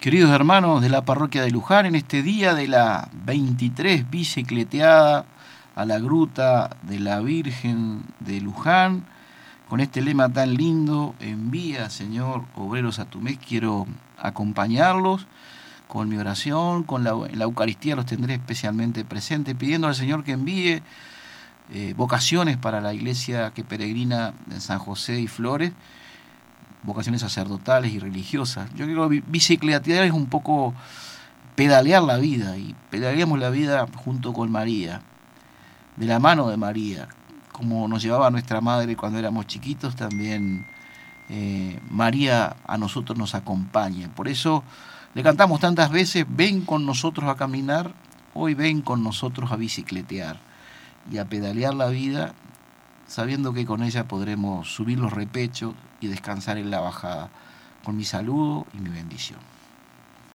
Queridos hermanos de la parroquia de Luján, en este día de la 23 bicicleteada a la gruta de la Virgen de Luján, con este lema tan lindo, envía, Señor, obreros a tu mies, quiero acompañarlos con mi oración, en la Eucaristía los tendré especialmente presentes, pidiendo al Señor que envíe vocaciones para la iglesia que peregrina en San José y Flores, vocaciones sacerdotales y religiosas. Yo creo que bicicletear es un poco pedalear la vida, y pedaleamos la vida junto con María, de la mano de María, como nos llevaba nuestra madre cuando éramos chiquitos, también María a nosotros nos acompaña. Por eso le cantamos tantas veces: ven con nosotros a caminar, hoy ven con nosotros a bicicletear y a pedalear la vida, sabiendo que con ella podremos subir los repechos y descansar en la bajada. Con mi saludo y mi bendición.